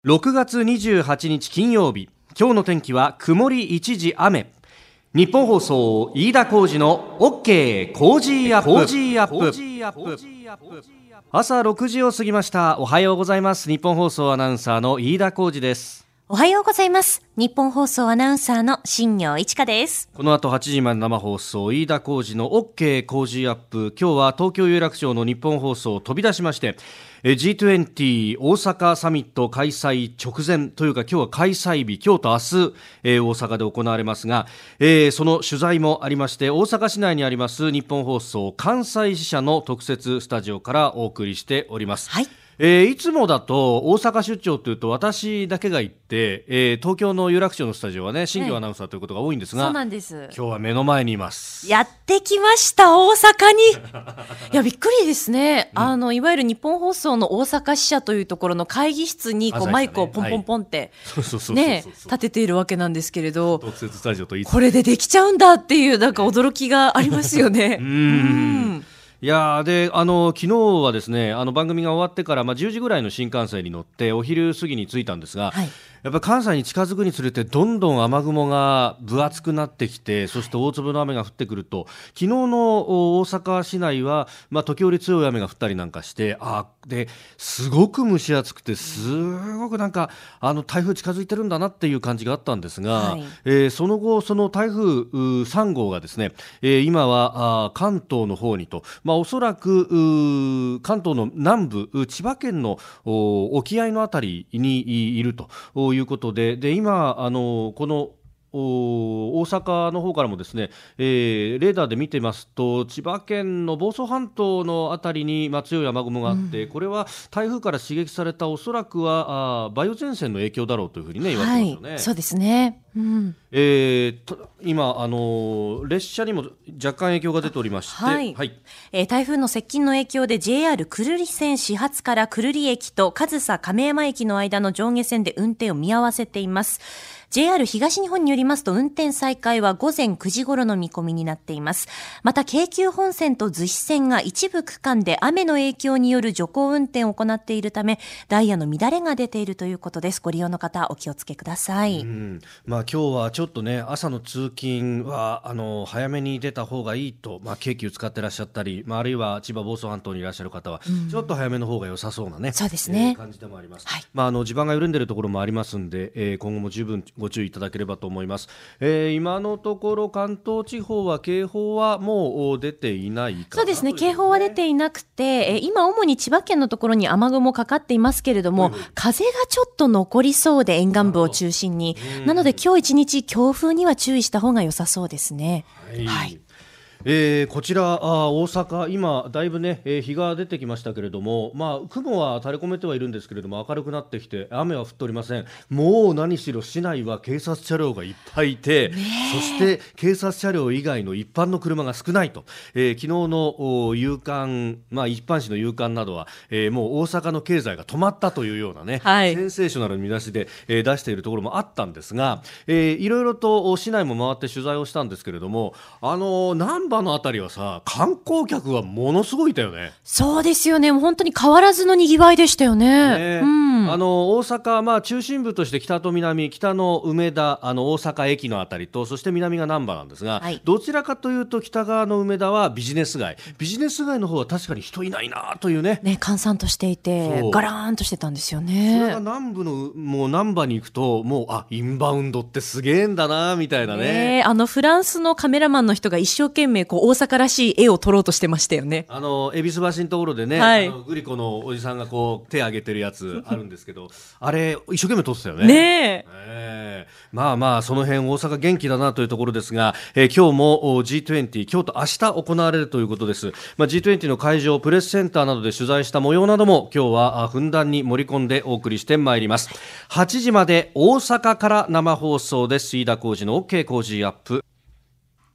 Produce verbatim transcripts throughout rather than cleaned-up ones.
ろくがつにじゅうはちにち金曜日、今日の天気は曇り一時雨。日本放送飯田浩司の OK 工事アップ。朝ろくじを過ぎました。おはようございます。日本放送アナウンサーの飯田浩司です。 おはようございます。日本放送アナウンサーの新業一華です。 この後はちじまで生放送飯田浩司の OK 工事アップ。今日は東京有楽町の日本放送を飛び出しまして、ジーにじゅう大阪サミット開催直前というか、今日は開催日、今日と明日、えー、大阪で行われますが、えー、その取材もありまして、大阪市内にあります日本放送関西支社の特設スタジオからお送りしております。 はい。 えー、いつもだと大阪出張というと私だけが行って、えー、東京の有楽町のスタジオはね、新業アナウンサーということが多いんですが、 そうなんです。 今日は目の前にいます。 やってきました、大阪に。いや、びっくりですね。うん、あのいわゆる日本放送の大阪支社というところの会議室にこう、ね、マイクをポンポンポンってね立てているわけなんですけれど、 特設スタジオといいこれでできちゃうんだっていうなんか驚きがありますよね。 うーんいやであの昨日はですね、あの番組が終わってから、まあ、じゅうじぐらいの新幹線に乗ってお昼過ぎに着いたんですが、はい、やっぱり関西に近づくにつれてどんどん雨雲が分厚くなってきて、そして大粒の雨が降ってくると、昨日の大阪市内は、まあ、時折強い雨が降ったりなんかして、あですごく蒸し暑くて、すごくなんかあの台風近づいてるんだなっていう感じがあったんですが、はい、えー、その後その台風さん号がですね、えー、今はあ関東の方にと、まあ、おそらく関東の南部、千葉県の沖合のあたりにいるということで、で今あのこの大阪の方からもですね、えー、レーダーで見てますと、千葉県の房総半島のあたりに、まあ、強い雨雲があって、うん、これは台風から刺激されたおそらくはあ梅雨前線の影響だろうというふうに、ね、言われてますよね。 はい、そうですね。うん、 えー、今、あのー、列車にも若干影響が出ておりまして、 はいはい、えー、台風の接近の影響で ジェイアール 久留里線始発から久留里駅と上総亀山駅の間の上下線で運転を見合わせています。ジェイアール 東日本によりますと、運転再開は午前くじ頃の見込みになっています。また京急本線と逗子線が一部区間で雨の影響による徐行運転を行っているため、ダイヤの乱れが出ているということです。ご利用の方お気をつけください。 うん、まあ、今日はちょっとね、朝の通勤はあの早めに出た方がいいと、まあ、京急使ってらっしゃったり、まあ、あるいは千葉房総半島にいらっしゃる方は、うん、ちょっと早めの方が良さそうなね、 そうですね、 えー、感じでもあります。 はい、 まあ、あの地盤が緩んでいるところもありますんで、えー、今後も十分ご注意いただければと思います。えー、今のところ関東地方は警報はもう出ていないかな。 そうですね、警報は出ていなくて、えー、今主に千葉県のところに雨雲かかっていますけれども、うん、風がちょっと残りそうで、沿岸部を中心に、なので今日一日強風には注意した方が良さそうですね。はい、はい、 えー、こちらあ大阪、今だいぶね、えー、日が出てきましたけれども、まあ、雲は垂れ込めてはいるんですけれども、明るくなってきて雨は降っておりません。もう何しろ市内は警察車両がいっぱいいて、そして警察車両以外の一般の車が少ないと、えー、昨日の夕刊、まあ、一般紙の夕刊などは、えー、もう大阪の経済が止まったというようなね、はい、センセーショナルな見出しで、えー、出しているところもあったんですが、えー、いろいろと市内も回って取材をしたんですけれども、あの南波のあたりはさ、観光客はものすごいいたよね。 そうですよね、もう本当に変わらずのにぎわいでしたよ ね, ね、 うん、 あの大阪、まあ、中心部として北と南、北の梅田、あの大阪駅のあたりと、そして南が難波なんですが、はい、どちらかというと北側の梅田はビジネス街、ビジネス街の方は確かに人いないなという ね, ね閑散としていてガラーンとしてたんですよね。 それが南部のもう難波に行くと、もうあインバウンドってすげえんだなみたいな ね, ねあのフランスのカメラマンの人が一生懸命こう大阪らしい絵を撮ろうとしてましたよね。 あの恵比寿橋のところでね、はい、あのグリコのおじさんがこう手挙げてるやつあるんですけどあれ一生懸命撮ってたよね。 ねえー、まあまあその辺大阪元気だなというところですが、えー、今日も ジートゥエンティー 今日と明日行われるということです。まあ、ジートゥエンティー の会場、プレスセンターなどで取材した模様なども今日はふんだんに盛り込んでお送りしてまいります。はちじまで大阪から生放送です。飯田浩司の OK 工事アップ。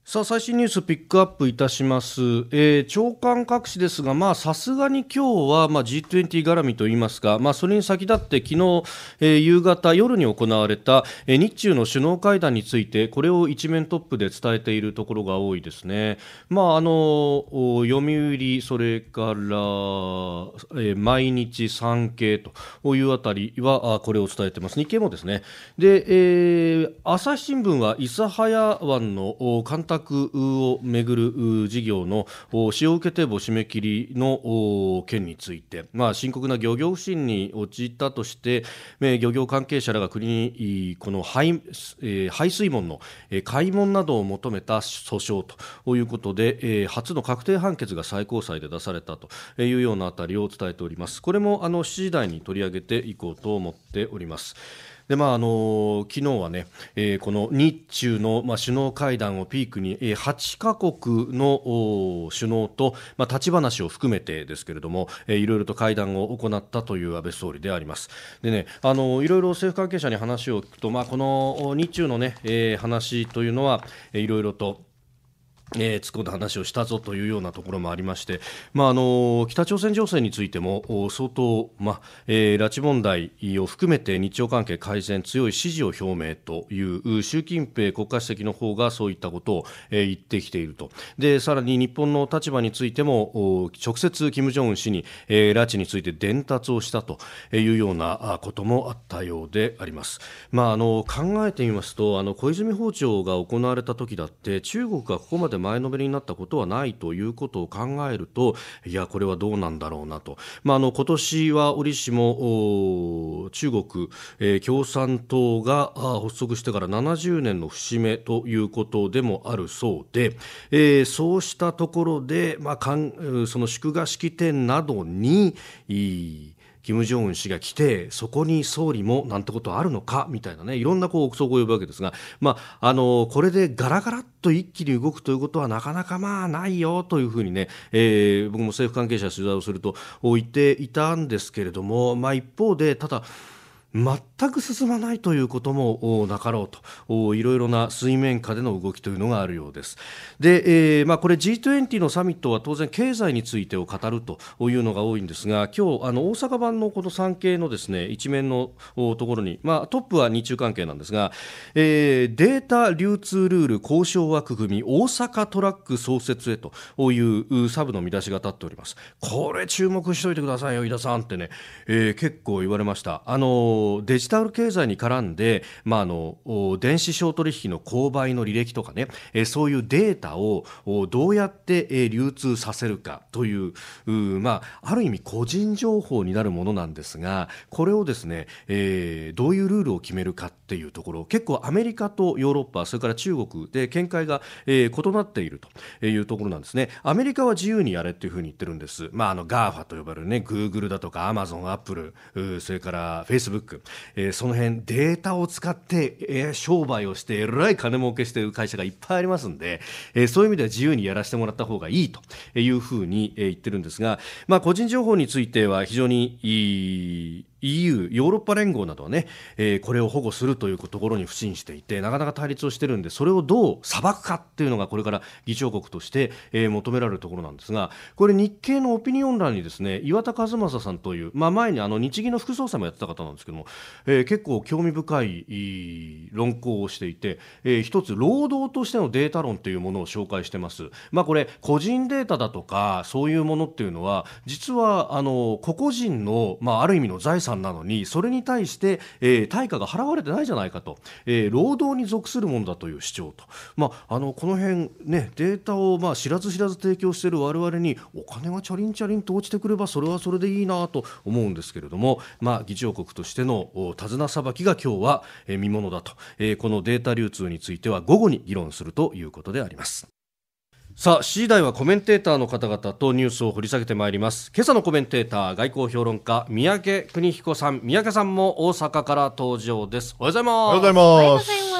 さあ最新ニュースピックアップいたします、えー、朝刊各紙ですがさすがに今日は、まあ、ジートゥエンティー 絡みといいますか、まあ、それに先立って昨日、えー、夕方夜に行われた、えー、日中の首脳会談についてこれを一面トップで伝えているところが多いですね。まあ、あの読売それから、えー、毎日産経というあたりはこれを伝えています。日経もですね。で、えー、朝日新聞は諫早湾の干拓をめぐる事業の使用決定簿締め切りの件について、まあ、深刻な漁業不振に陥ったとして、漁業関係者らが国にこの 排, 排水門の開門などを求めた訴訟ということで、初の確定判決が最高裁で出されたというようなあたりを伝えております。これもあのしちじ台に取り上げていこうと思っております。でまああの昨日はね、えー、この日中の、まあ、首脳会談をピークに、えー、はちカ国の首脳と、まあ、立ち話を含めてですけれども、えー、いろいろと会談を行ったという安倍総理であります。でね、あのいろいろ政府関係者に話を聞くと、まあ、この日中の、ねえー、話というのは、えー、いろいろとえー、突っ込んだ話をしたぞというようなところもありまして、まああの北朝鮮情勢についても相当、まあえー、拉致問題を含めて日朝関係改善強い支持を表明という習近平国家主席の方がそういったことを、えー、言ってきていると。でさらに日本の立場についても直接金正恩氏に、えー、拉致について伝達をしたというようなこともあったようであります。まあ、あの考えてみますとあの小泉訪朝が行われた時だって中国がここまで前のめりになったことはないということを考えると、いやこれはどうなんだろうなと。まあ、あの今年は折しも中国、えー、共産党が発足してからななじゅうねんの節目ということでもあるそうで、えー、そうしたところで、まあ、かんその祝賀式典などに金正恩氏が来てそこに総理もなんてことあるのかみたいなね、いろんなこう憶測を呼ぶわけですが、まあ、あのこれでガラガラっと一気に動くということはなかなかまあないよというふうにね、えー、僕も政府関係者取材をすると言っていたんですけれども、まあ、一方でただ全く進まないということもなかろうと、いろいろな水面下での動きというのがあるようです。で、えーまあ、これ ジートゥエンティー のサミットは当然経済についてを語るというのが多いんですが、今日あの大阪版のこの産経のですね一面のところに、まあ、トップは日中関係なんですが、えー、データ流通ルール交渉枠組み大阪トラック創設へというサブの見出しが立っております。これ注目しておいてくださいよ井田さんってね、えー、結構言われました。あのデジタル経済に絡んで、まあ、あの電子商取引の購買の履歴とかね、えー、そういうデータをどうやって、えー、流通させるかという、う、まあ、ある意味個人情報になるものなんですが、これをですね、えー、どういうルールを決めるかっていうところ、結構アメリカとヨーロッパそれから中国で見解が、えー、異なっているというところなんですね。アメリカは自由にやれっていうふうに言ってるんです。まあ、あの ガーファ と呼ばれるね Google だとか Amazon、Apple、それから Facebook、えー、その辺データを使って、えー、商売をしてえらい金儲けしている会社がいっぱいありますんで、えー、そういう意味では自由にやらせてもらった方がいいというふうに、えー、言ってるんですが、まあ、個人情報については非常にいいイーユー ヨーロッパ連合などはね、えー、これを保護するというところに不信していてなかなか対立をしているんで、それをどう裁くかっていうのがこれから議長国として、えー、求められるところなんですが、これ日経のオピニオン欄にですね岩田和正さんという、まあ、前にあの日銀の副総裁もやってた方なんですけども、えー、結構興味深い論考をしていて、えー、一つ労働としてのデータ論というものを紹介してます。まあ、これ個人データだとかそういうものっていうのは実はあの個々人の、まあ、ある意味の財産なのにそれに対して、えー、対価が払われてないじゃないかと、えー、労働に属するものだという主張と、まあ、あのこの辺、ね、データを、まあ、知らず知らず提供している我々にお金がチャリンチャリンと落ちてくればそれはそれでいいなと思うんですけれども、まあ、議長国としての手綱さばきが今日は、えー、見ものだと、えー、このデータ流通については午後に議論するということであります。さあしちじ台はコメンテーターの方々とニュースを掘り下げてまいります。今朝のコメンテーター外交評論家三宅邦彦さん、三宅さんも大阪から登場です。おはようございます。 おはようございます。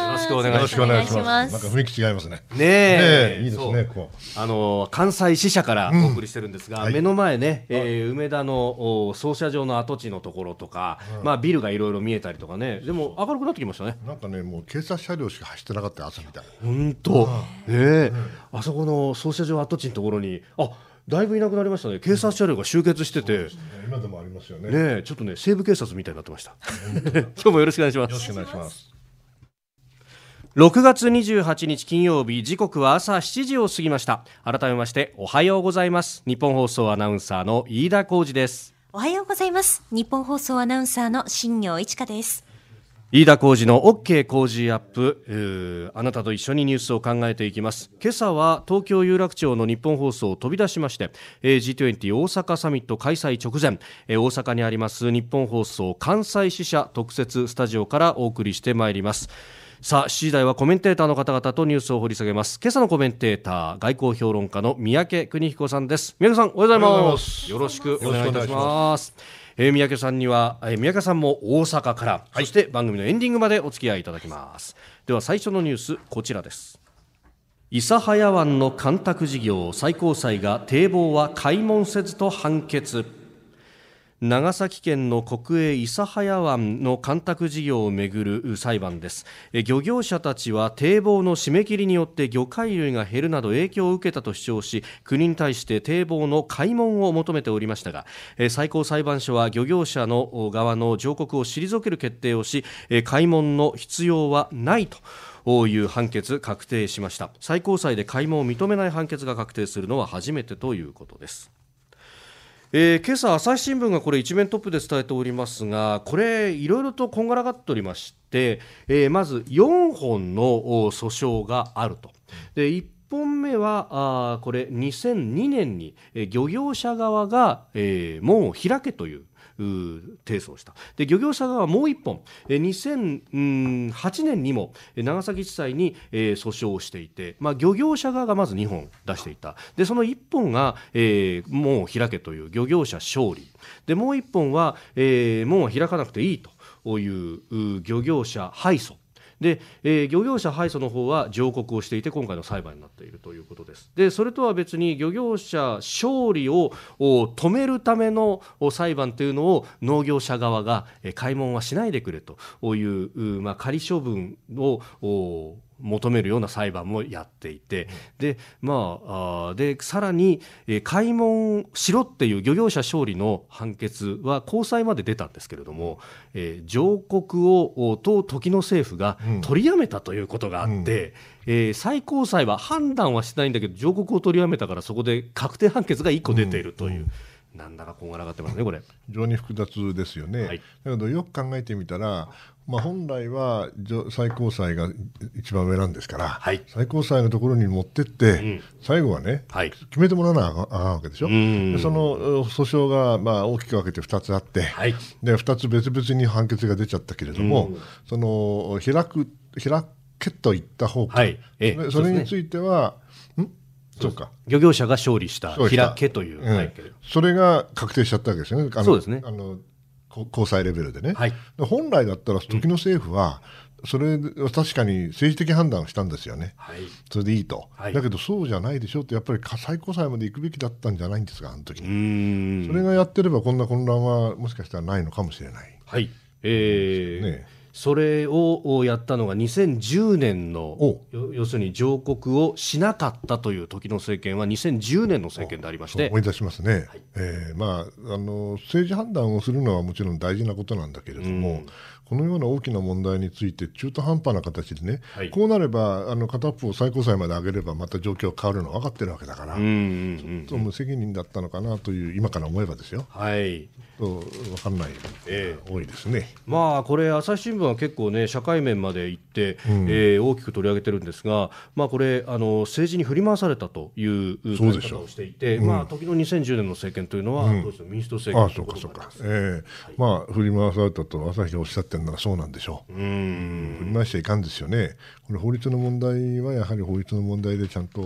よろしくお願いします。 よろしくお願いします。なんか雰囲気違いますね。 ねえ、 ねえいいですね。こうあの関西支社からお送りしてるんですが、 うんはい、 目の前ね、えー、梅田の操車場の跡地のところとか、うんまあ、ビルがいろいろ見えたりとかね、でも明るくなってきましたね。 なんかね、もう警察車両しか走ってなかった朝みたいな。 本当、ねえ、うん、あそこの操車場跡地のところにあだいぶいなくなりましたね。警察車両が集結してて、うんね、 今でもありますよね。 ねえ、ちょっとね西部警察みたいになってました今日もよろしくお願いします。 よろしくお願いします。 ろくがつにじゅうはちにち金曜日、時刻は朝しちじを過ぎました。改めましておはようございます。日本放送アナウンサーの飯田浩司です。 おはようございます。日本放送アナウンサーの新業一華です。 飯田浩司の OK 工事アップ、あなたと一緒にニュースを考えていきます。今朝は東京有楽町の日本放送を飛び出しまして、 ジートゥエンティー 大阪サミット開催直前、大阪にあります日本放送関西支社特設スタジオからお送りしてまいります。さあしちじ台はコメンテーターの方々とニュースを掘り下げます。今朝のコメンテーター、外交評論家の三宅邦彦さんです。三宅さん、おはようございます。よろしくお願いいたします。えー、三宅さんには、えー、三宅さんも大阪から、はい、そして番組のエンディングまでお付き合いいただきます。では最初のニュース、こちらです。諫早湾の干拓事業、最高裁が堤防は開門せずと判決。長崎県の国営諫早湾の干拓事業をめぐる裁判です。漁業者たちは堤防の締め切りによって魚介類が減るなど影響を受けたと主張し、国に対して堤防の開門を求めておりましたが、最高裁判所は漁業者の側の上告を退ける決定をし、開門の必要はないという判決確定しました。最高裁で開門を認めない判決が確定するのは初めてということです。えー、今朝朝日新聞がこれ一面トップで伝えておりますが、これいろいろとこんがらがっておりまして、えー、まずよんほんの訴訟があると。でいっぽんめはあこれにせんにねんに、えー、漁業者側が、えー、門を開けという提訴をした。で漁業者側はもう一本、にせんはちねんにも長崎地裁に訴訟をしていて、まあ、漁業者側がまずにほん出していた。でそのいっぽんが、えー、門を開けという漁業者勝利で、もういっぽんは、えー、門を開かなくていいという漁業者敗訴で、えー、漁業者敗訴の方は上告をしていて、今回の裁判になっているということです。でそれとは別に漁業者勝利を止めるための裁判というのを農業者側が、えー、開門はしないでくれという、まあ、仮処分を求めるような裁判もやっていて、で、まあ、あでさらに、えー、開門しろっていう漁業者勝利の判決は高裁まで出たんですけれども、えー、上告を当時の政府が取りやめたということがあって、うんえー、最高裁は判断はしてないんだけど上告を取りやめたから、そこで確定判決がいっこ出ているという、うんうんなんだかこんがらがってますね。これ非常に複雑ですよね、はい、だけどよく考えてみたら、まあ、本来は最高裁が一番上なんですから、はい、最高裁のところに持ってって、うん、最後はね、はい、決めてもらわなあかんわけでしょ。でその訴訟がまあ大きく分けてふたつあって、はい、でふたつ別々に判決が出ちゃったけれども、その開く開けといった方向、はいええ、それについてはそうか漁業者が勝利した開けという、うんはい、 それが確定しちゃったわけですよね。あのそうですね。 あの高裁レベルでね、はい、本来だったら時の政府はそれは確かに政治的判断をしたんですよね、はい、それでいいと、はい、だけどそうじゃないでしょって、やっぱり最高裁まで行くべきだったんじゃないんですか、あの時に。うーんそれがやってればこんな混乱はもしかしたらないのかもしれない、 はいえーねそれをやったのがにせんじゅうねんの要するに上告をしなかったという時の政権はにせんじゅうねんの政権でありまして、 思い出しますね、はいえーまあ、あの政治判断をするのはもちろん大事なことなんだけれども、うんこのような大きな問題について中途半端な形でね、はい、こうなればあの片っぽを最高裁まで上げればまた状況変わるの分かってるわけだから、うんうんうん、ちょっと無責任だったのかなという今から思えばですよ、はい、分かんない、えー、多いですね。 まあこれ朝日新聞は結構ね社会面まで行って、うんえー、大きく取り上げてるんですが、まあ、これあの政治に振り回されたという書き方をしていて、まあ、時のにせんじゅうねんの政権というのは、うん、どう民主党政権ああそうかそうか、えーはいまあ、振り回されたと朝日がおっしゃってるならそうなんでしょう。うーん振り回しちゃいかんですよね。これ法律の問題はやはり法律の問題でちゃんと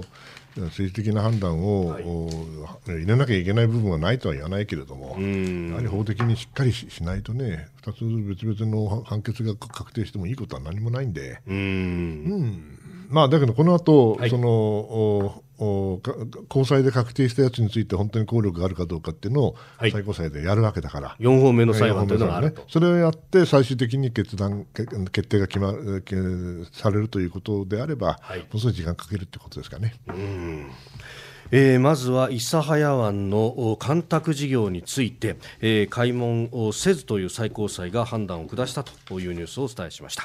政治的な判断を、はい、入れなきゃいけない部分はないとは言わないけれども、やはり法的にしっかり し, しないとね、ふたつ別々の判決が確定してもいいことは何もないんで、うん、うん、まあ、だけどこの後、はい、そのおお高裁で確定したやつについて本当に効力があるかどうかっていうのを最高裁でやるわけだから、はい、 よんほんめの裁判というのがあると、 ね、それをやって最終的に決断決定が決まるされるということであれば、はい、ものすごい時間かけるってことですかね。 うん、えー、まずは諫早湾の干拓事業について、えー、開門をせずという最高裁が判断を下したというニュースをお伝えしました。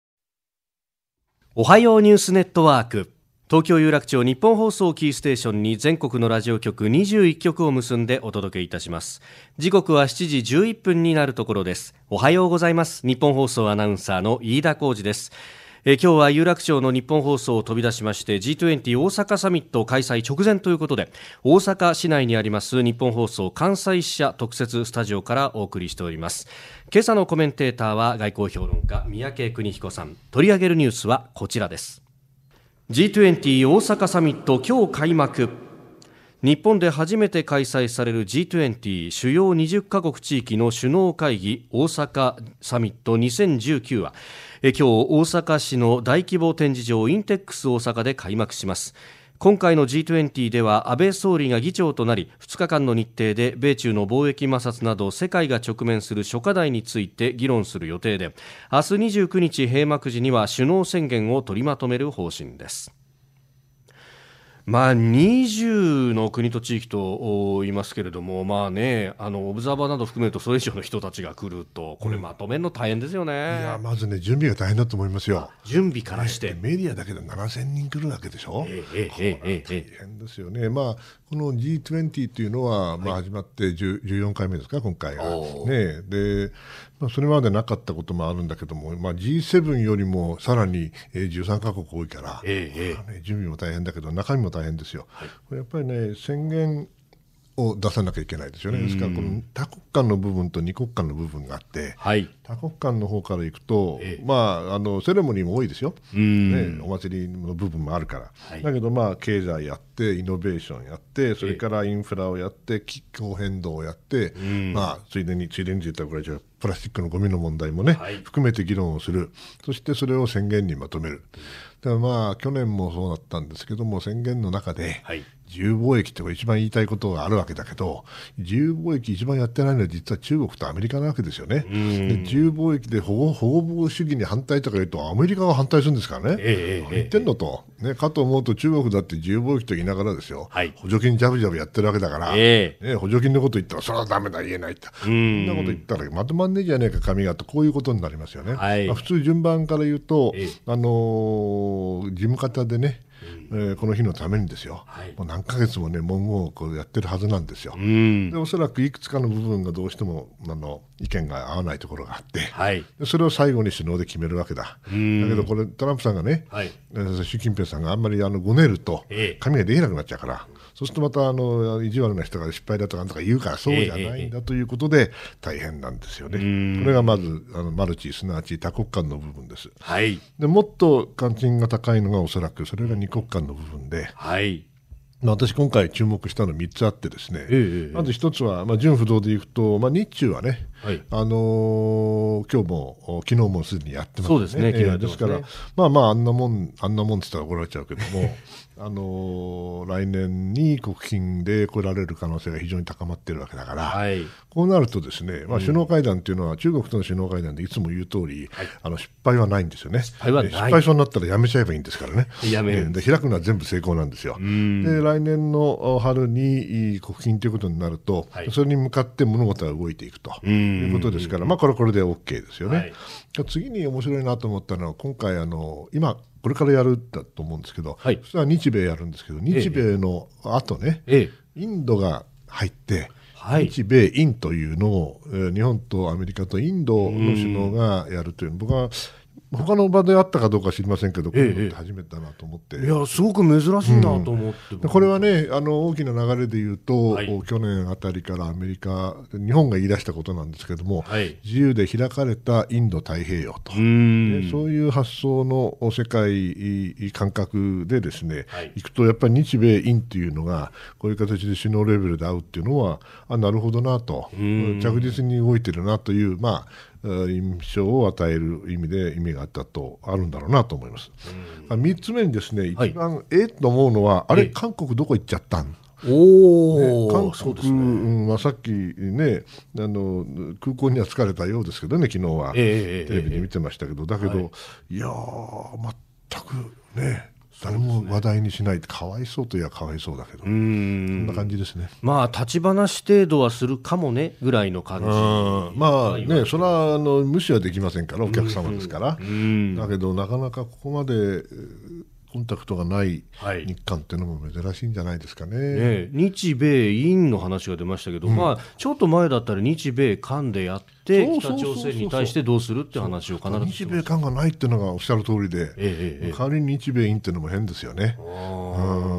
おはようニュースネットワーク、東京有楽町日本放送キーステーションに全国のラジオ局にじゅういっきょくを結んでお届けいたします。時刻はしちじじゅういっぷんになるところです。おはようございます。日本放送アナウンサーの飯田浩司です。え今日は有楽町の日本放送を飛び出しまして ジートゥエンティー 大阪サミット開催直前ということで、大阪市内にあります日本放送関西支社特設スタジオからお送りしております。今朝のコメンテーターは外交評論家三宅邦彦さん。取り上げるニュースはこちらです。 ジートゥエンティー 大阪サミット今日開幕。日本で初めて開催される ジートゥエンティー 主要にじゅっかこく地域の首脳会議大阪サミットにせんじゅうきゅうはえ今日大阪市の大規模展示場インテックス大阪で開幕します。今回の ジートゥエンティー では安倍総理が議長となり、ふつかかんの日程で米中の貿易摩擦など世界が直面する諸課題について議論する予定で、明日にじゅうくにち閉幕時には首脳宣言を取りまとめる方針です。まあ、にじゅうの国と地域と言いますけれども、まあね、あのオブザーバーなど含めるとそれ以上の人たちが来るとこれまとめるの大変ですよね。うん、 いやまずね準備が大変だと思いますよ。 準備からして、 ね、メディアだけでななせんにん来るわけでしょ。ええええええ大変ですよね。まあこの ジートゥエンティー っていうのは、はい、まあ、始まってじゅうよんかいめですか今回が、ね、で、まあ、それまでなかったこともあるんだけども、まあ、ジーセブン よりもさらにじゅうさんかこく多いから、ええまあね、準備も大変だけど中身も大変ですよ。はい、これやっぱりね宣言を出さなきゃいけないですよね。ですからこの多国間の部分と二国間の部分があって、はい、多国間の方からいくと、ええまあ、あのセレモニーも多いですよ、ね、お祭りの部分もあるから、はい、だけど、まあ、経済やってイノベーションやってそれからインフラをやって気候変動をやって、まあ、ついでについでに言ったらこれじゃプラスチックのゴミの問題もね、はい、含めて議論をする。そしてそれを宣言にまとめる。だからまあ去年もそうだったんですけども、宣言の中で、はい、自由貿易って一番言いたいことがあるわけだけど、自由貿易一番やってないのは実は中国とアメリカなわけですよね。で自由貿易で保護保護主義に反対とか言うとアメリカが反対するんですからね、えー、何言ってんのと、ね、かと思うと中国だって自由貿易と言いながらですよ、はい、補助金ジャブジャブやってるわけだから、えーね、補助金のこと言ったらそれはダメだ言えないってそんなこと言ったらまとまんねえじゃねえか紙がとこういうことになりますよね。はいまあ、普通順番から言うと、えーあのー、事務方でねえー、この日のためにですよ、はい、もう何ヶ月もね文言をこうやってるはずなんですよ。でおそらくいくつかの部分がどうしてもあの意見が合わないところがあって、はい、でそれを最後に首脳で決めるわけだ。だけどこれトランプさんがね、はい、習近平さんがあんまりあのごねると紙ができなくなっちゃうから、ええ、そうするとまたあの意地悪な人が失敗だとかなんとか言うからそうじゃないんだということで大変なんですよね。これがまずあのマルチすなわち多国間の部分です。はい、でもっと関心が高いのがおそらくそれが二国間の部分で、はいまあ、私今回注目したのみっつあってですね、ええ、まずひとつは、まあ、純不動でいくと、まあ、日中はね、はいあのー、今日も昨日もすでにやってますね。そうですね、昨日やってますね。ですからまあまああんなもんあんなもんって言ったら怒られちゃうけどもあのー、来年に国賓で来られる可能性が非常に高まっているわけだから、はい、こうなるとですね、まあ、首脳会談というのは、うん、中国との首脳会談でいつも言う通り、はい、あの失敗はないんですよね。失敗はない。失敗そうになったらやめちゃえばいいんですからね。やめるんです。で開くのは全部成功なんですよ。で来年の春に国賓ということになると、はい、それに向かって物事が動いていくということですから、まあ、これはこれで OK ですよね。はい、次に面白いなと思ったのは今回あの今これからやるんだと思うんですけど、はい、そしたら日米やるんですけど日米の後ね、ええ、インドが入って、はい、日米インというのを、えー、日本とアメリカとインドの首脳がやるという僕は他の場であったかどうか知りませんけど、ええ、初めてだなと思って、 いやすごく珍しいなと思って、うん、 これはねあの大きな流れで言うと、はい、去年あたりからアメリカ日本が言い出したことなんですけども、はい、自由で開かれたインド太平洋と、ね、そういう発想の世界感覚でですね、はい、いくとやっぱり日米印というのがこういう形で首脳レベルで会うっていうのはあなるほどなと、着実に動いてるなという、まあ印象を与える意味で意味があったとあるんだろうなと思います。みっつめにですね一番、はい、えっと思うのはあれ、韓国どこ行っちゃったんお、ね、韓国、ねうんまあ、さっきねあの空港には疲れたようですけどね昨日は、えー、テレビで見てましたけど、だけど、はい、いやー全くね誰も話題にしないってかわいそうといえばかわいそうだけど、うーんそんな感じですね。 まあ立ち話程度はするかもねぐらいの感じ。 まあねそれはあの無視はできませんからお客様ですから、うんうん、だけどなかなかここまでコンタクトがない日韓っていうのも珍しいんじゃないですかね。はいね日米印の話が出ましたけど、うんまあ、ちょっと前だったら日米韓でやって北朝鮮に対してどうするって話を必ず日米韓がないっていうのがおっしゃる通りで、ええええ、代わりに日米印っていうのも変ですよね。うん、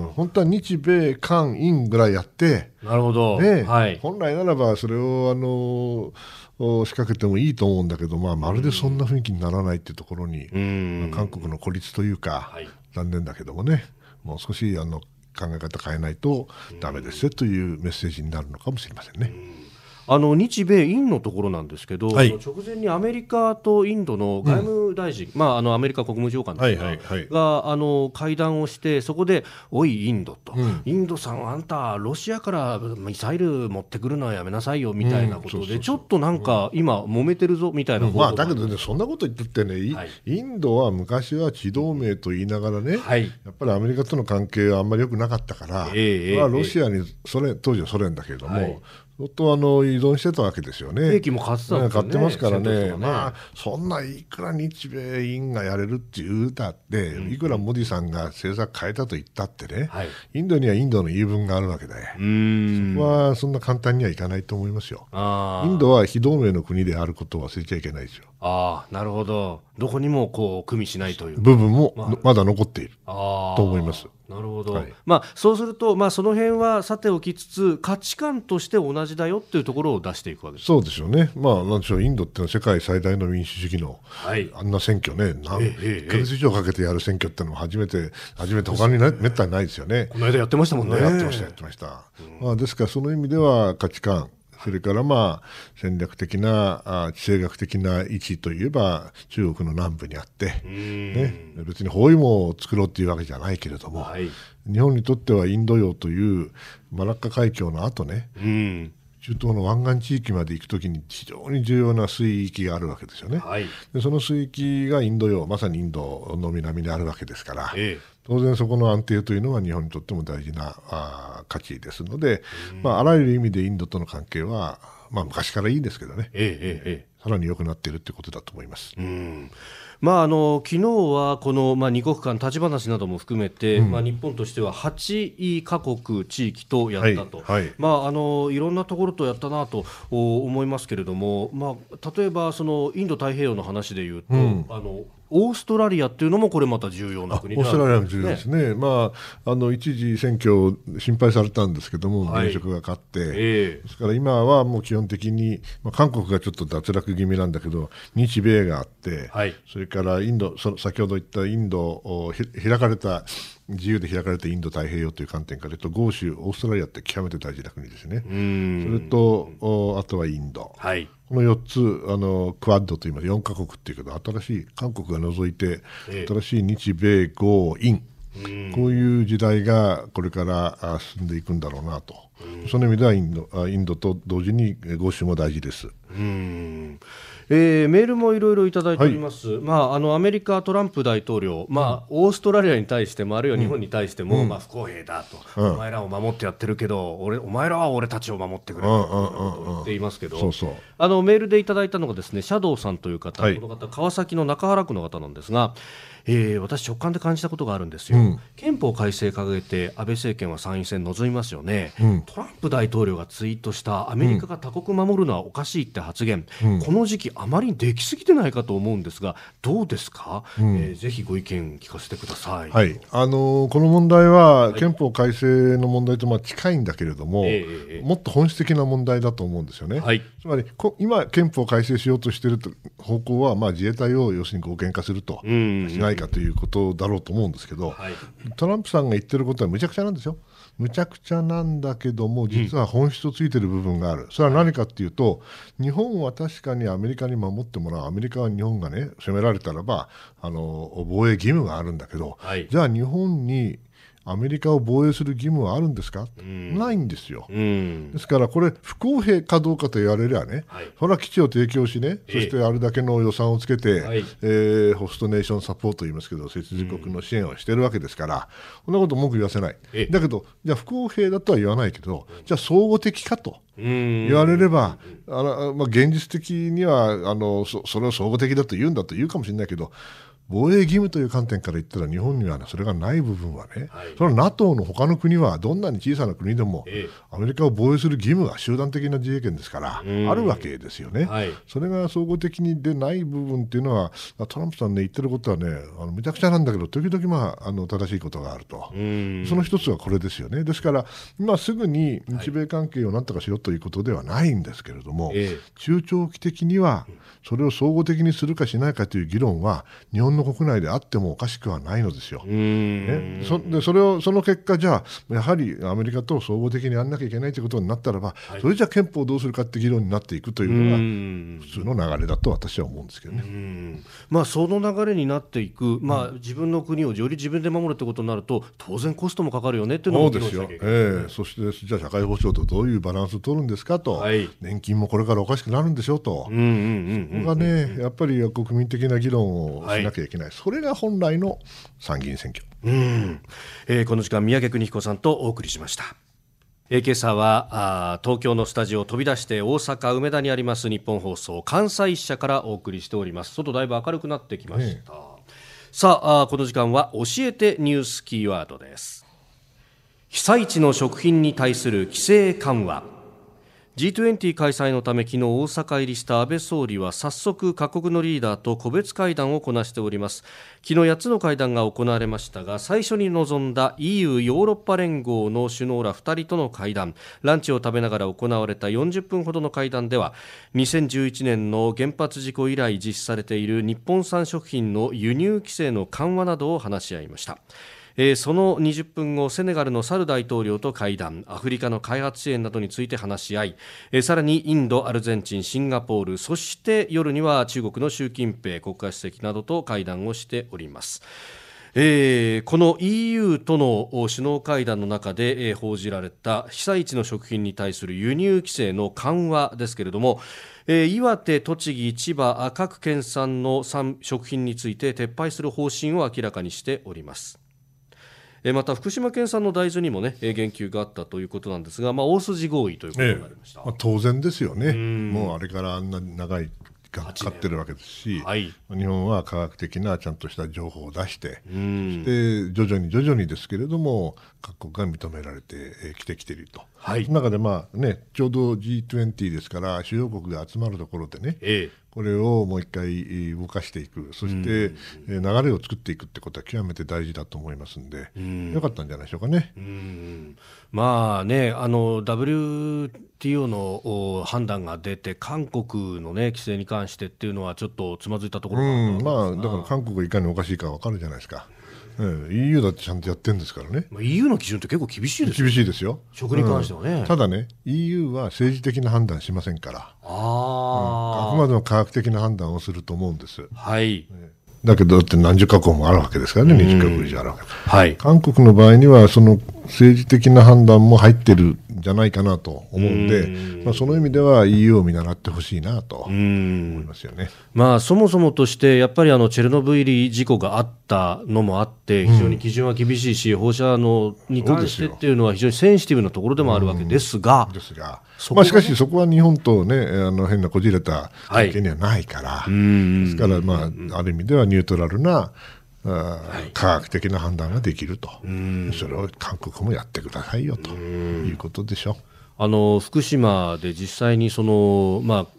本当は日米韓印ぐらいやってなるほど、 ねはい、本来ならばそれをあの仕掛けてもいいと思うんだけど、まあ、まるでそんな雰囲気にならないっていうところに、うんまあ、韓国の孤立というか、はい、残念だけどもねもう少しあの考え方変えないとダメですよというメッセージになるのかもしれませんね。 あの日米印のところなんですけど、はい、直前にアメリカとインドの外務大臣、うんまあ、あのアメリカ国務長官ですが、はいはいはい、があの会談をしてそこでおいインドと、うん、インドさんあんたロシアからミサイル持ってくるのはやめなさいよみたいなことでちょっとなんか今揉めてるぞみたいな、うんまあ、だけどねそんなこと言ってってね、はい、インドは昔は地同盟と言いながらね、はい、やっぱりアメリカとの関係はあんまり良くなかったから、えーまあ、ロシアにソ連当時はソ連だけれども、はい相当あの依存してたわけですよね。 兵器も買ってたんですよね。 買ってますからね。ねまあそんないくら日米印がやれるっていう歌って、うん、いくらモディさんが政策変えたと言ったってね、はい、インドにはインドの言い分があるわけで、うんそこはそんな簡単にはいかないと思いますよ。あインドは非同盟の国であることを忘れちゃいけないですよ。 ああなるほど。どこにもこう組みしないという部分も、まあ、まだ残っていると思います。 なるほど、はいまあ、そうすると、まあ、その辺はさておきつつ価値観として同じだよっていうところを出していくわけです。 そうですよね、まあ、なんでしょうインドってのは世界最大の民主主義の、はい、あんな選挙ね何いっかげつ以上かけてやる選挙ってのも初めて初めて他にめったにないですよね。 この間やってましたもんね。 やってましたやってました、うんまあ、ですからその意味では価値観それからまあ戦略的なあ地政学的な位置といえば中国の南部にあって、ね、別に包囲網を作ろうというわけじゃないけれども、はい、日本にとってはインド洋というマラッカ海峡の後ね、うん中東の湾岸地域まで行くときに非常に重要な水域があるわけですよね、はい、でその水域がインド洋まさにインドの南にあるわけですから、ええ、当然そこの安定というのは日本にとっても大事なあ価値ですので、まあ、あらゆる意味でインドとの関係は、まあ、昔からいいんですけどね、ええええ、さらに良くなっているということだと思います。うんまあ、あの昨日はこの、まあ、二国間立ち話なども含めて、うんまあ、日本としてははちカ国地域とやったと、はいはいまあ、あのいろんなところとやったなと思いますけれども、まあ、例えばそのインド太平洋の話でいうと、うん、あのオーストラリアっていうのもこれまた重要な国である。 オーストラリアも重要ですね、まあ、あの一時選挙心配されたんですけども、はい、現職が勝って、えー、ですから今はもう基本的に、まあ、韓国がちょっと脱落気味なんだけど日米があって、はい、それからインドそ先ほど言ったインド開かれた自由で開かれたインド太平洋という観点から言うと豪州オーストラリアって極めて大事な国ですね。うんそれとあとはインド、はい、このよっつあのクアッドといいますよんカ国っていうけど新しい韓国が除いて、えー、新しい日米豪印こういう時代がこれから進んでいくんだろうなと。その意味ではインド、インドと同時に豪州も大事です。うんえー、メールもいろいろいただいております、はいまあ、あのアメリカトランプ大統領、まあ、オーストラリアに対してもあるいは日本に対しても、うんまあ、不公平だと、うん、お前らを守ってやってるけど俺お前らは俺たちを守ってくれと言っていますけど、そうそうあのメールでいただいたのがですねシャドウさんという方、はい、この方川崎の中原区の方なんですが、えー、私直感で感じたことがあるんですよ、うん、憲法改正掲げて安倍政権は参院選臨みますよね、うん、トランプ大統領がツイートしたアメリカが他国守るのはおかしいって発言、うん、この時期あまりできすぎてないかと思うんですが、どうですか、うん、えー、ぜひご意見聞かせてください。 はい、あのー、この問題は憲法改正の問題とまあ近いんだけれども、はい、もっと本質的な問題だと思うんですよね。はい、つまりこ今憲法改正しようとしている方向は、まあ、自衛隊を要するに合憲化すると、うん、しないかということだろうと思うんですけど、はい、トランプさんが言ってることはむちゃくちゃなんですよ。むちゃくちゃなんだけども、実は本質をついている部分がある、うん、それは何かっていうと、日本は確かにアメリカに守ってもらう、アメリカは日本がね攻められたらばあの防衛義務があるんだけど、はい、じゃあ日本にアメリカを防衛する義務はあるんですか、うん、ないんですよ、うん、ですからこれ不公平かどうかと言われればね、はい、それは基地を提供しね、そしてあれだけの予算をつけて、はい、えー、ホストネーションサポートと言いますけど設置国の支援をしているわけですから、うん、そんなこと文句言わせない。だけどじゃあ不公平だとは言わないけど、じゃあ総合的かと言われれば、あの、まあ、現実的にはあの そ, それを総合的だと言うんだと言うかもしれないけど、防衛義務という観点から言ったら日本には、ね、それがない部分はね、はい、その ナトー の他の国はどんなに小さな国でも、ええ、アメリカを防衛する義務は集団的な自衛権ですからあるわけですよね、はい、それが総合的にでない部分っていうのは、トランプさん、ね、言ってることはね、あのめちゃくちゃなんだけど時々、まあ、あの正しいことがあると、その一つはこれですよね。ですから今すぐに日米関係をなんとかしろということではないんですけれども、はい、中長期的にはそれを総合的にするかしないかという議論は日本の国内であってもおかしくはないのですよ。ね、そ, でそれをその結果、じゃあやはりアメリカと総合的にやらなきゃいけないということになったらば、はい、それじゃ憲法をどうするかって議論になっていくというのが普通の流れだと私は思うんですけどね。 うん、まあ、その流れになっていく、まあ、自分の国をより自分で守るということになると当然コストもかかるよねっていうのも議論しなきゃいけない。 そうですよ、えー、そしてじゃあ社会保障とどういうバランスを取るんですかと、はい、年金もこれからおかしくなるんでしょうと、うんうんうんうん、そこがねやっぱり国民的な議論をしなきゃいけない、はい、それが本来の参議院選挙。 うん、えー、この時間宮家邦彦さんとお送りしました。えー、今朝はあ東京のスタジオを飛び出して大阪梅田にあります日本放送関西支社からお送りしております。外だいぶ明るくなってきました、ね、さあ、あこの時間は教えてニュースキーワードです。被災地の食品に対する規制緩和。 ジートゥエンティー 開催のため昨日大阪入りした安倍総理は早速各国のリーダーと個別会談をこなしております。昨日やっつの会談が行われましたが、最初に臨んだ イーユー ヨーロッパ連合の首脳らふたりとの会談、ランチを食べながら行われたよんじゅっぷんほどの会談では、にせんじゅういちねんの原発事故以来実施されている日本産食品の輸入規制の緩和などを話し合いました。えー、そのにじゅっぷんご、セネガルのサル大統領と会談、アフリカの開発支援などについて話し合い、えー、さらにインド、アルゼンチン、シンガポール、そして夜には中国の習近平国家主席などと会談をしております。えー、この イーユー との首脳会談の中で、えー、報じられた被災地の食品に対する輸入規制の緩和ですけれども、えー、岩手、栃木、千葉各県産の食品について撤廃する方針を明らかにしております。また福島県産の大豆にも、ね、言及があったということなんですが、まあ、大筋合意ということになりました、 ええ、まあ、当然ですよね。もうあれからあんな長いがかかってるわけですし、はい、日本は科学的なちゃんとした情報を出して、そして徐々に徐々にですけれども各国が認められてきてきていると、はい、その中で、まあね、ちょうど ジートゥエンティー ですから主要国が集まるところでね、ええ、これをもう一回動かしていく、そして流れを作っていくってことは極めて大事だと思いますので、よかったんじゃないでしょうかね。 うん、まあね、あの ダブリューティーオー の判断が出て韓国の、ね、規制に関してっていうのはちょっとつまずいたところがあったんですが、 うん、まあ、だから韓国がいかにおかしいか分かるじゃないですか。うん、イーユー だってちゃんとやってるんですからね。 まあ、イーユー の基準って結構厳しいですよ。 厳しいですよ。 食に関してはね、 うん、ただね イーユー は政治的な判断しませんから、あ、うん、あくまでも科学的な判断をすると思うんです、はい、だけどだって何十カ国もあるわけですからね、にじゅっカ国以上あるわけです、はい、韓国の場合にはその政治的な判断も入ってるんじゃないかなと思うんで、うん、まあ、その意味では イーユー を見習ってほしいなと思いますよね。 まあ、そもそもとしてやっぱりあのチェルノブイリ事故があったのもあって非常に基準は厳しいし、うん、放射能に関してっていうのは非常にセンシティブなところでもあるわけですが、うん、ですが、 まあ、しかしそこは日本と、ね、あの変なこじれた関係にはないから、はい、ですから、まあ、ある意味ではニュートラルなはい、科学的な判断ができると、それを韓国もやってくださいよということでしょう。 あの福島で実際にその、まあ、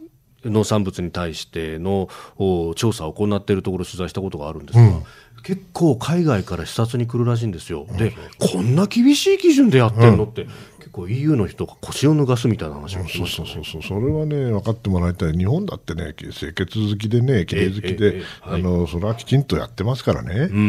農産物に対しての調査を行っているところを取材したことがあるんですが、うん、結構海外から視察に来るらしいんですよ。で、こんな厳しい基準でやってるのって、うん、結構 イーユー の人が腰を脱がすみたいな話をしましたね。 そうそうそうそう、それはね分かってもらいたい。日本だってね清潔好きでね綺麗好きで、あのそれはきちんとやってますからね。うん、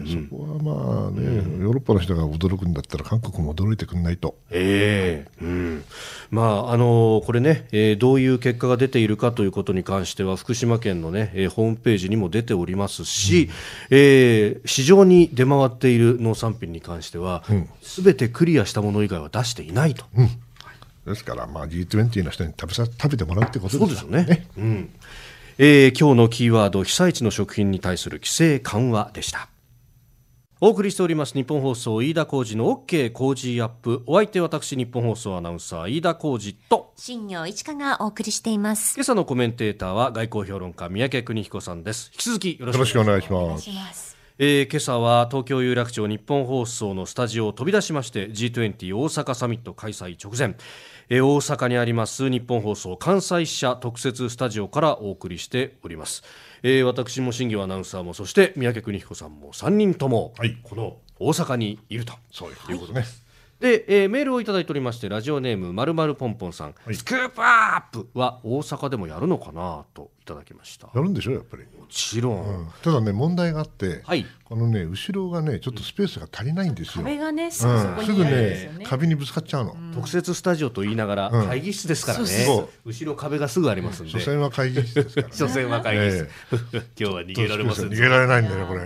そこはまあね、うん、ヨーロッパの人が驚くんだったら韓国も驚いてくんないと。 ええー、うん、まああのこれね、えー、どういう結果が出ているかということに関しては福島県のね、えー、ホームページにも出ておりますし、うん、えー、市場に出回っている農産品に関しては、うん、全てクリアしたもの以外は出していないと、うん、 ですから、まあ、ジートゥエンティー の人に食べさ食べてもらうってことですよね。 そうですよね、うん、えー、今日のキーワード、被災地の食品に対する規制緩和でした。お送りしております日本放送飯田浩司の OK 工事アップ。お相手は私日本放送アナウンサー飯田浩司と新業一華がお送りしています。 今朝のコメンテーターは外交評論家三宅邦彦さんです。引き続きよろしくお願いします。えー、今朝は東京有楽町日本放送のスタジオを飛び出しまして ジートゥエンティー 大阪サミット開催直前、えー、大阪にあります日本放送関西支社特設スタジオからお送りしております。えー、私も新業アナウンサーもそして三宅邦彦さんもさんにんとも、はい、この大阪にいるとそういうことです。で、えー、メールをいただいておりまして、ラジオネームまるまるぽんぽんさん、はい、スクープアップは大阪でもやるのかなといただきました。 やるんでしょやっぱり。 もちろん、うん、 ただね問題があって、はい、このね後ろがねちょっとスペースが足りないんですよ。 壁がねすぐそこに、 うん、すぐね壁にぶつかっちゃうの、うん、 特設スタジオと言いながら、うん、会議室ですからね。そうそう後ろ壁がすぐありますんで、 所詮は会議室ですから、ね、 所詮は会議室、えー、今日は逃げられません。 逃げられないんだよこれ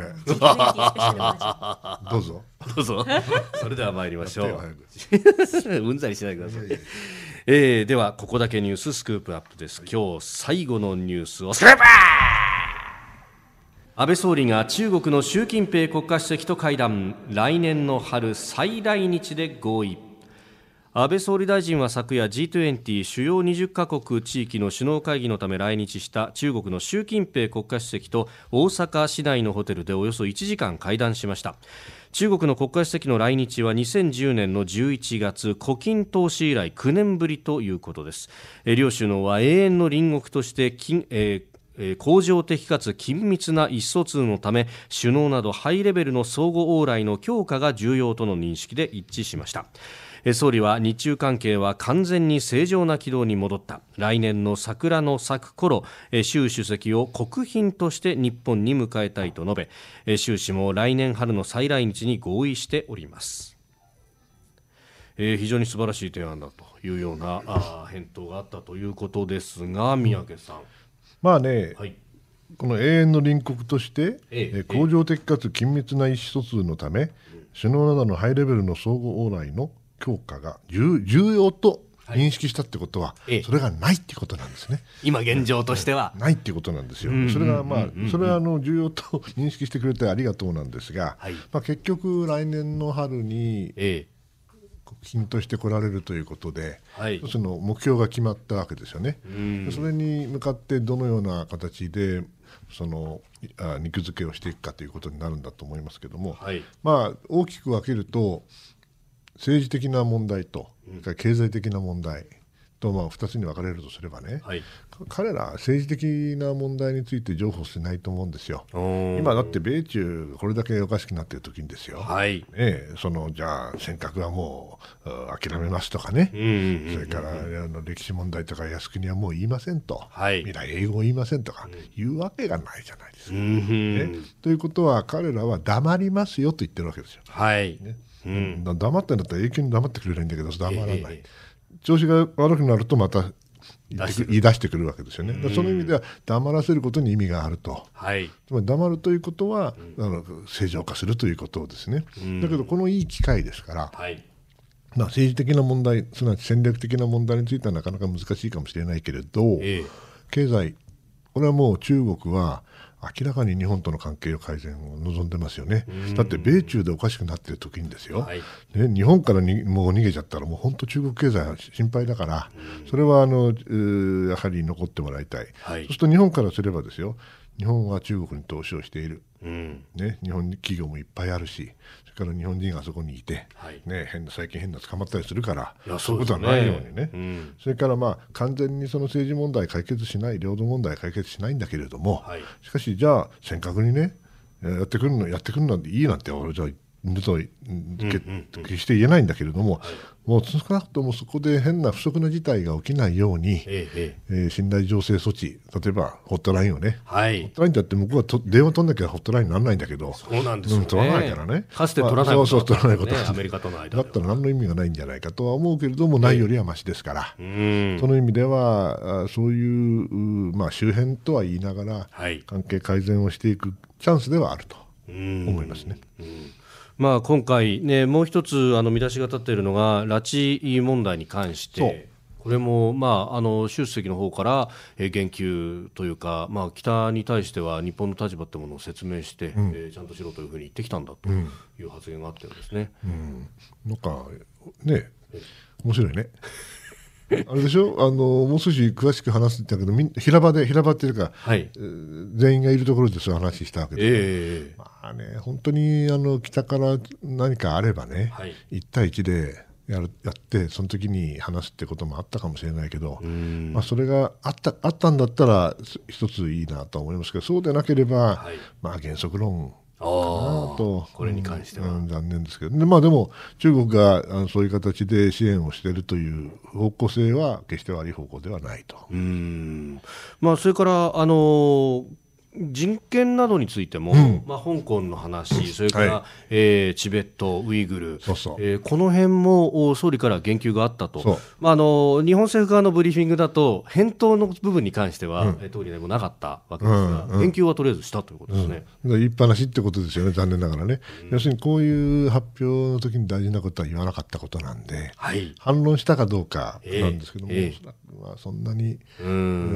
どうぞどうぞそれでは参りましょううんざりしないでください。いやいや、えー、ではここだけニューススクープアップです。今日最後のニュースをスクープアップ。安倍総理が中国の習近平国家主席と会談、来年の春再来日で合意。安倍総理大臣は昨夜 ジートゥエンティー 主要にじゅっカ国地域の首脳会議のため来日した中国の習近平国家主席と大阪市内のホテルでおよそいちじかん会談しました。中国の国家主席の来日はにせんじゅうねんのじゅういちがつ胡錦涛氏以来きゅうねんぶりということです。両首脳は永遠の隣国として近、えー恒常的かつ緊密な意思疎通のため首脳などハイレベルの相互往来の強化が重要との認識で一致しました。総理は日中関係は完全に正常な軌道に戻った、来年の桜の咲く頃習主席を国賓として日本に迎えたいと述べ、習氏も来年春の再来日に合意しております。えー、非常に素晴らしい提案だというようなあ返答があったということですが、三宅さん、 まあね、はい、この永遠の隣国として、ええ、恒常的かつ緊密な意思疎通のため、ええ、首脳などのハイレベルの相互往来の強化が 重, 重要と認識したってことは、はい、それがないってことなんですね。 今現状としてはないってことなんですよ。それがまあそれはあの重要と認識してくれてありがとうなんですが、はい、まあ、結局来年の春に、ええ、国賓として来られるということで、はい、その目標が決まったわけですよね。それに向かってどのような形でそのあ肉付けをしていくかということになるんだと思いますけども、はい、まあ、大きく分けると政治的な問題と、うん、経済的な問題と、まあ、ふたつに分かれるとすればね、はい、彼ら政治的な問題について譲歩しないと思うんですよ。今だって米中これだけおかしくなっている時にですよ、はい、ね、そのじゃあ尖閣はもう諦めますとかね、うんうんうんうん、それからあの歴史問題とか靖国はもう言いませんと、はい、未来英語を言いませんとか、うん、いうわけがないじゃないですか、うんうん、ね、ということは彼らは黙りますよと言ってるわけですよ、はい、ね、うん、黙ってんだったら永久に黙ってくれないんだけど黙らない、えー、調子が悪くなるとまた言い出してくるわけですよね。だその意味では黙らせることに意味があると、はい、つまり黙るということは、うん、あの正常化するということですね、うん、だけどこのいい機会ですから、はい、まあ、政治的な問題すなわち戦略的な問題についてはなかなか難しいかもしれないけれど、ええ、経済これはもう中国は明らかに日本との関係を改善を望んでますよね。だって米中でおかしくなっている時にですよ、はい、ね、日本からにもう逃げちゃったらもう本当中国経済は心配だから、それはあのやはり残ってもらいたい、はい、そうすると日本からすればですよ、 日本は中国に投資をしている、 うんね、日本企業もいっぱいあるし、それから日本人がそこにいて、 はいね、変な最近変な捕まったりするから、 いやそういうことはないようにね、 うん、 それからまあ完全にその政治問題解決しない、領土問題解決しないんだけれども、はい、しかしじゃあ尖閣にねやってくるのやってくるなんていいなんて俺じゃあと決して言えないんだけれども、はい、もう少なくともそこで変な不測の事態が起きないように、えええー、信頼醸成措置、例えばホットラインをね、はい、ホットラインだって向こうはと電話取んなきゃホットラインにならないんだけど、 そうなんですよね、 うん、取らないからね、 かつて取らないことだった、ね、 そうそう取らないことだ、 アメリカとの間だったら何の意味がないんじゃないかとは思うけれども、ないよりはましですから、ええ、その意味ではそういう、まあ、周辺とは言いながら、はい、関係改善をしていくチャンスではあると思いますね。 うんうん、まあ、今回、ね、もう一つあの見出しが立っているのが拉致問題に関して、これも、まあ、あの習主席の方から、えー、言及というか、まあ、北に対しては日本の立場というものを説明して、うん、えー、ちゃんとしろというふうに言ってきたんだという発言があったようですね。 うんうん、なんかね、面白いね。あれでしょ、あのもう少し詳しく話すんだけど、みん平場で平場っていうか、はい、全員がいるところでそういう話したわけで、えーまあね、本当にあの北から何かあればね、はい、いち対いちでやるやってその時に話すってこともあったかもしれないけど、まあ、それがあった、あったんだったら一ついいなと思いますけど、そうでなければ、はい、まあ、原則論かなと、 これに関しては、 うん、残念ですけど、で、まあ、でも中国があのそういう形で支援をしているという方向性は決して悪い方向ではないと。 うーん、まあ、それからあの人権などについても、うん、まあ、香港の話、それから、はい、えー、チベット、ウイグル、そうそう、えー、この辺も総理から言及があったと、まあ、あの日本政府側のブリーフィングだと返答の部分に関しては、うん、当理でもなかったわけですが、うんうん、言及はとりあえずしたということですね。 うん、言いっぱなしってことですよね、残念ながらね。うん、要するにこういう発表の時に大事なことは言わなかったことなんで、はい、反論したかどうかなんですけども、えーえーまあ、そんなに、うん、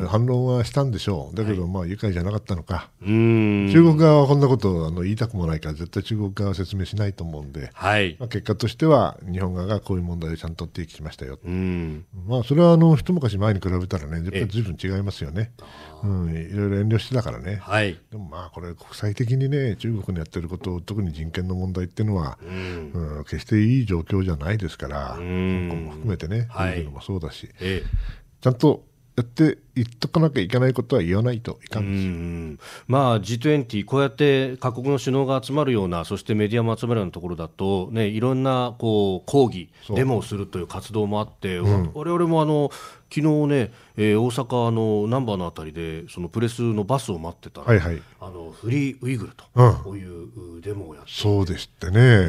反論はしたんでしょう。だけど、はい、まあ、愉快じゃなかったのか。うん中国側はこんなことをあの言いたくもないから絶対中国側は説明しないと思うんで、はい、まあ、結果としては日本側がこういう問題をちゃんと提起しましたよ。うんまあ、それはあの一昔前に比べたらね、やっぱり随分違いますよね。うん、いろいろ遠慮してたからね。はい、でもまあこれ国際的にね、中国のやってること、特に人権の問題っていうのは、うんうん、決していい状況じゃないですから、香港も含めてね、はい、そういうのもそうだし、ええ、ちゃんとやって言っとかなきゃいけないことは言わないといかんですよ。 うんまあ、ジートゥエンティー こうやって各国の首脳が集まるような、そしてメディアも集まるようなところだと、ね、いろんなこう抗議デモをするという活動もあって、うん、我々もあの昨日ね、えー、大阪の難波のあたりでそのプレスのバスを待ってたら、はいはい、あのフリーウイグルと、うん、こういうデモをやって、 そうでしてね、うん、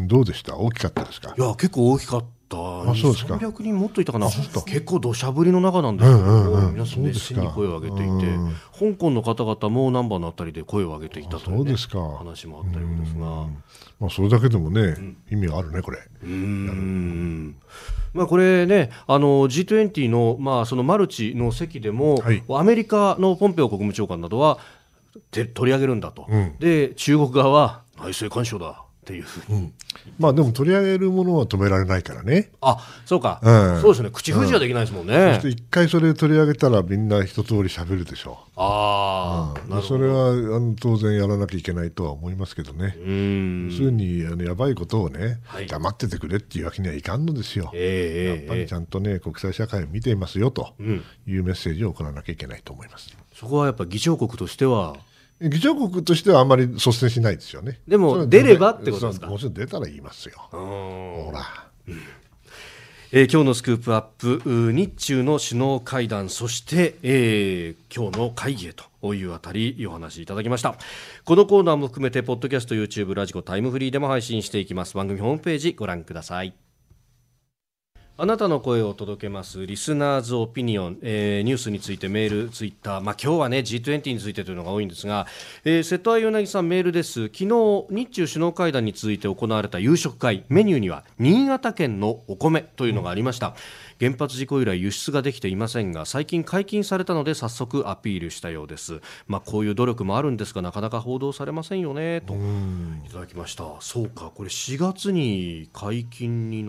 どうでした？大きかったですか？ いや結構大きかった。 あ、そうですか。 さんびゃくにんもっといたかな。結構土砂降りの中なんですけど、うんうんうん、皆さん熱心に声を上げていて、うんうん、香港の方々もナンバーのあたりで声を上げていたという、ね、話もあったようですが、 まあ、それだけでもね、うん、意味があるねこれ。うーんまあ、これね、あの ジートゥエンティー の、まあ、そのマルチの席でも、はい、アメリカのポンペオ国務長官などは取り上げるんだと、うん、で中国側は内政干渉だっていうふうに、うん、 まあでも取り上げるものは止められないからね。 あ、そうか、うん、そうですね、口封じはできないですもんね。うん、 そして一回それ取り上げたらみんな一通り喋るでしょう。あ、うん、なるほど。それはあの当然やらなきゃいけないとは思いますけどね。うん、すぐにあのやばいことをね、はい、黙っててくれっていうわけにはいかんのですよ。えー、やっぱりちゃんとね、国際社会を見ていますよというメッセージを送らなきゃいけないと思います。 そこはやっぱり議長国としては議長国としてはあんまり率先しないですよね。 でも出ればってことですか？ もちろん出たら言いますよ。ほら、 うんえー、今日のスクープアップ、日中の首脳会談、そして、えー、今日の会議へというあたりお話しいただきました。このコーナーも含めてポッドキャスト、YouTube、ラジコ、タイムフリーでも配信していきます。番組ホームページご覧ください。あなたの声を届けますリスナーズオピニオン、えー、ニュースについてメール、ツイッター、まあ、今日はね ジートゥエンティー についてというのが多いんですが、えー、瀬戸谷柳さんメールです。昨日日中首脳会談について行われた夕食会、メニューには新潟県のお米というのがありました。原発事故以来輸出ができていませんが最近解禁されたので早速アピールしたようです。まあ、こういう努力もあるんですがなかなか報道されませんよねといただきました。そうか、これしがつに解禁になった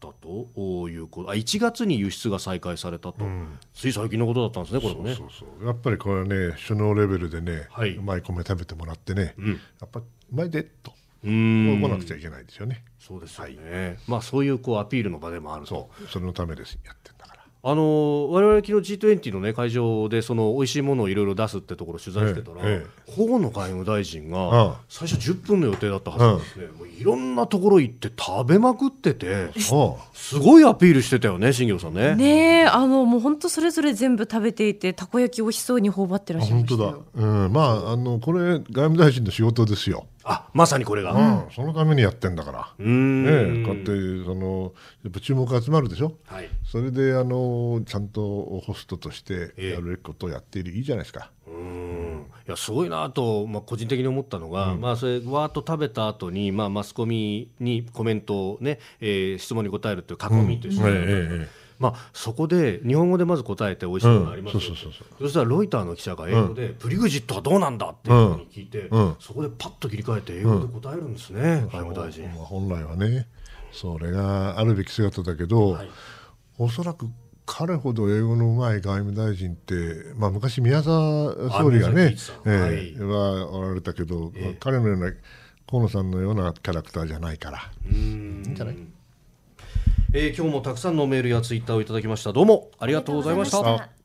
ということ、あいちがつに輸出が再開されたと、うん、つい最近のことだったんですね、これもね。 そうそうそう、やっぱりこれはね、首脳レベルでね、はい、うまい米食べてもらってね、うん、やっぱうまいでと思わなくちゃいけないですよね。 そうですよね、はい、まあ、そういうこうアピールの場でもあると。 そう、それのためですやってるんだから。 あの我々昨日 ジートゥエンティー の、ね、会場でその美味しいものをいろいろ出すってところを取材してたら、ええ、河野外務大臣が最初じゅっぷんの予定だったはずなんですね、うん、もういろんなところ行って食べまくってて、すごいアピールしてたよね、新業さんね。 ねえ、あのもう本当それぞれ全部食べていて、たこ焼き美味しそうに頬張ってらっしゃいましたよ。 本当だ、うん、まあ、あのこれ外務大臣の仕事ですよ。 あ、まさにこれが、 うん、そのためにやってんだから。うーん、ね、こうやってそのやっぱ注目が集まるでしょ、はい、それであのちゃんとホストとしてやることをやっている、えー、いいじゃないですか。 うーん、いやすごいなと、まあ、個人的に思ったのが、うん、まあ、それわーっと食べた後に、まあ、マスコミにコメントを、ね、えー、質問に答えるという囲みという、うん、えーえーまあ、そこで日本語でまず答えて美味しいものがありますよ、うん、そうそうそうそう、そしたらロイターの記者が英語で、うん、プリグジットはどうなんだっていうふうに聞いて、うん、そこでパッと切り替えて英語で答えるんですね、うん、外務大臣。 まあ、本来はねそれがあるべき姿だけど、はい、おそらく彼ほど英語のうまい外務大臣って、まあ、昔宮沢総理がね、えー、はおられたけど、えー、彼のような河野さんのようなキャラクターじゃないから、うーん、いいんじゃない。 えー、今日もたくさんのメールやツイッターをいただきました。どうもありがとうございました。